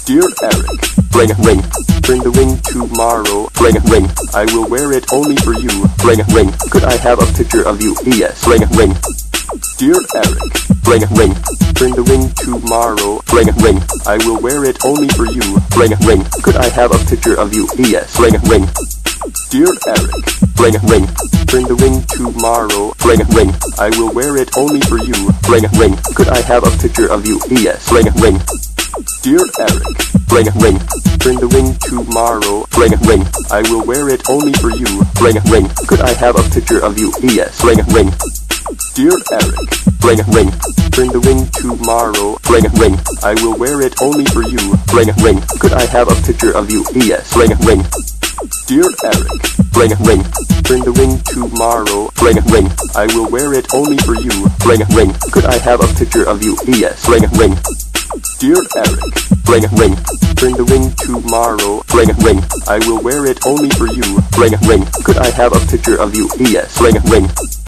Dear Eric, ring ring, bring the ring tomorrow. Ring ring, I will wear it only for you. Ring ring, could I have a picture of you? Yes. Ring ring. Dear Eric, ring ring, bring the ring tomorrow. Ring ring, I will wear it only for you. Ring ring, could I have a picture of you? Yes. Ring ring. Dear Eric, ring ring, bring the ring tomorrow. Ring ring, I will wear it only for you. Ring ring, could I have a picture of you? Yes. Ring ring. Dear Eric, ring ring, bring the ring tomorrow. Ring ring, I will wear it only for you. Ring ring, could I have a picture of you? Yes. Ring ring. Dear Eric, ring ring, bring the ring tomorrow. Ring ring, I will wear it only for you. Ring ring, could I have a picture of you? Yes. Ring ring. Dear Eric, ring ring, bring the ring tomorrow. Ring ring, I will wear it only for you. Ring ring, could I have a picture of you? Yes. Ring ring. Dear Eric, ring ring, bring the ring tomorrow. Ring ring, I will wear it only for you. Ring ring, could I have a picture of you? Yes. Ring ring.